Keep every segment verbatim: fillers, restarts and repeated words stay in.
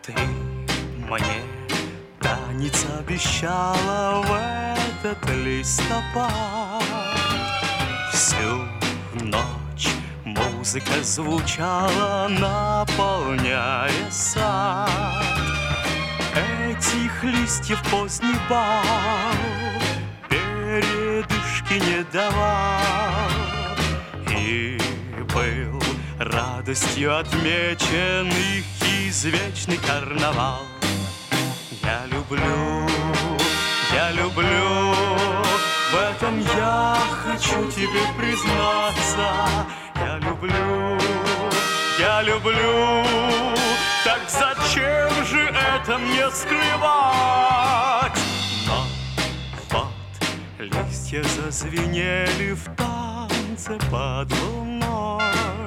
Ты мне танец обещала в этот листопад. Всю ночь музыка звучала, наполняя сад. Этих листьев поздний бал передышки не давал, и был радостью отмечен их извечный карнавал. Я люблю, я люблю, в этом я хочу тебе признаться. Я люблю, я люблю, так зачем же это мне скрывать? Но вот листья зазвенели в танце под луной,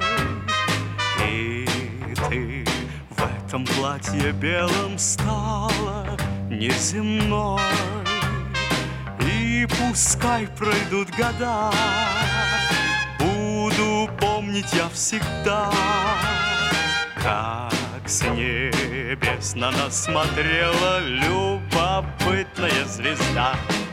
и ты в этом платье белом стала неземной. И пускай пройдут года, буду помнить я всегда, как с небес на нас смотрела любопытная звезда.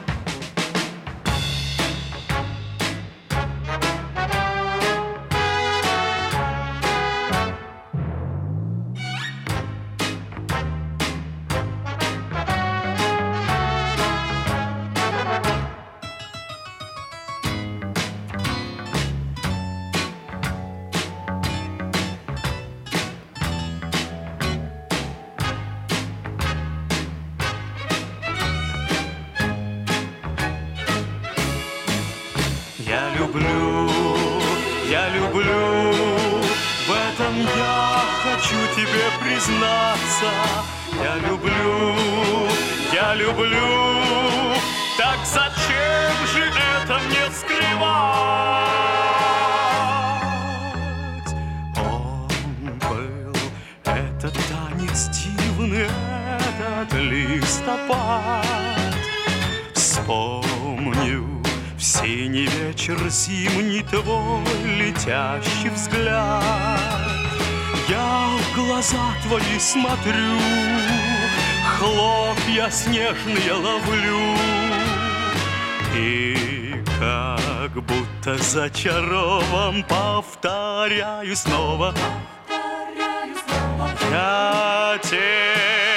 Я люблю, я люблю, в этом я хочу тебе признаться. Я люблю, я люблю, так зачем же это мне скрывать? Он был, этот танец дивный, этот листопад. Вспомню в синий вечер зимний твой летящий взгляд. Я в глаза твои смотрю, хлопья снежные ловлю, и как будто зачарован повторяю снова, повторяю снова. Я тебе